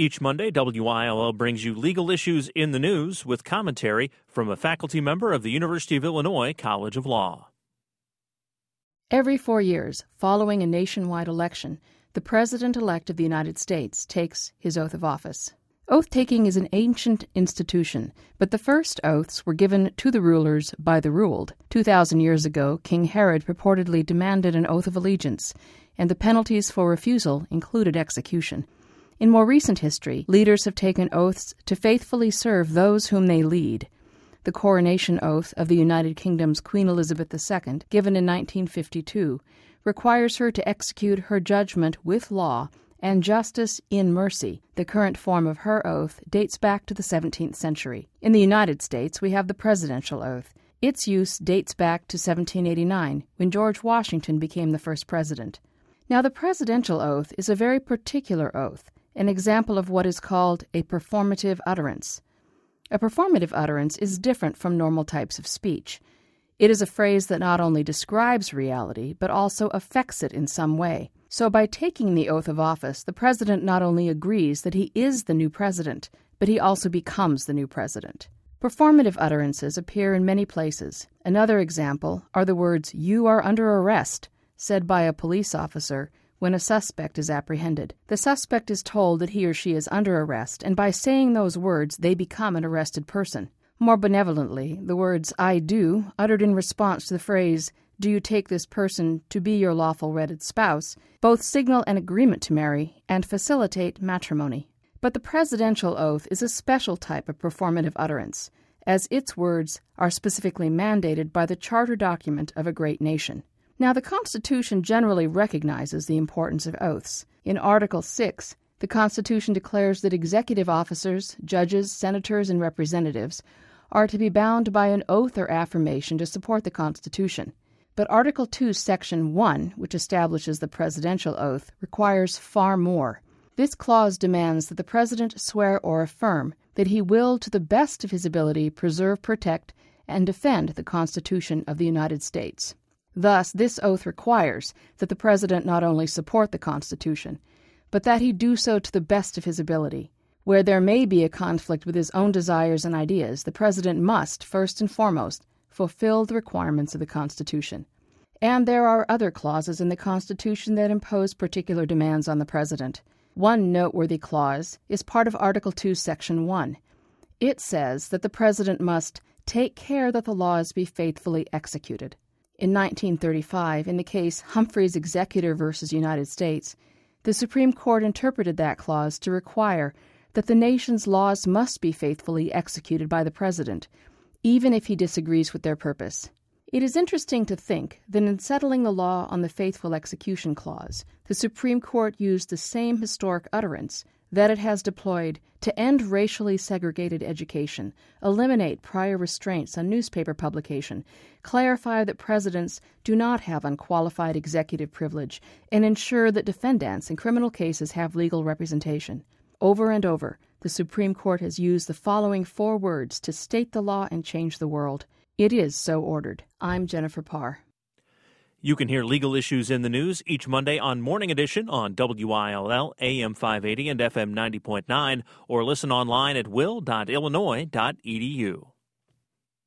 Each Monday, WILL brings you legal issues in the news with commentary from a faculty member of the University of Illinois College of Law. Every 4 years, following a nationwide election, the President-elect of the United States takes his oath of office. Oath-taking is an ancient institution, but the first oaths were given to the rulers by the ruled. 2,000 years ago, King Herod purportedly demanded an oath of allegiance, and the penalties for refusal included execution. In more recent history, leaders have taken oaths to faithfully serve those whom they lead. The coronation oath of the United Kingdom's Queen Elizabeth II, given in 1952, requires her to execute her judgment with law and justice in mercy. The current form of her oath dates back to the 17th century. In the United States, we have the presidential oath. Its use dates back to 1789, when George Washington became the first president. Now, the presidential oath is a very particular oath, an example of what is called a performative utterance. A performative utterance is different from normal types of speech. It is a phrase that not only describes reality, but also affects it in some way. So by taking the oath of office, the president not only agrees that he is the new president, but he also becomes the new president. Performative utterances appear in many places. Another example are the words, "You are under arrest," said by a police officer when a suspect is apprehended. The suspect is told that he or she is under arrest, and by saying those words, they become an arrested person. More benevolently, the words "I do," uttered in response to the phrase, "Do you take this person to be your lawful wedded spouse?" both signal an agreement to marry and facilitate matrimony. But the presidential oath is a special type of performative utterance, as its words are specifically mandated by the charter document of a great nation. Now, the Constitution generally recognizes the importance of oaths. In Article 6, the Constitution declares that executive officers, judges, senators, and representatives are to be bound by an oath or affirmation to support the Constitution. But Article 2, Section 1, which establishes the presidential oath, requires far more. This clause demands that the president swear or affirm that he will, to the best of his ability, preserve, protect, and defend the Constitution of the United States. Thus, this oath requires that the president not only support the Constitution, but that he do so to the best of his ability. Where there may be a conflict with his own desires and ideas, the president must, first and foremost, fulfill the requirements of the Constitution. And there are other clauses in the Constitution that impose particular demands on the president. One noteworthy clause is part of Article 2, Section 1. It says that the president must take care that the laws be faithfully executed. In 1935, in the case Humphreys Executor v. United States, the Supreme Court interpreted that clause to require that the nation's laws must be faithfully executed by the president, even if he disagrees with their purpose. It is interesting to think that in settling the law on the faithful execution clause, the Supreme Court used the same historic utterance that it has deployed to end racially segregated education, eliminate prior restraints on newspaper publication, clarify that presidents do not have unqualified executive privilege, and ensure that defendants in criminal cases have legal representation. Over and over, the Supreme Court has used the following 4 words to state the law and change the world. It is so ordered. I'm Jennifer Parr. You can hear legal issues in the news each Monday on Morning Edition on WILL, AM 580 and FM 90.9, or listen online at will.illinois.edu.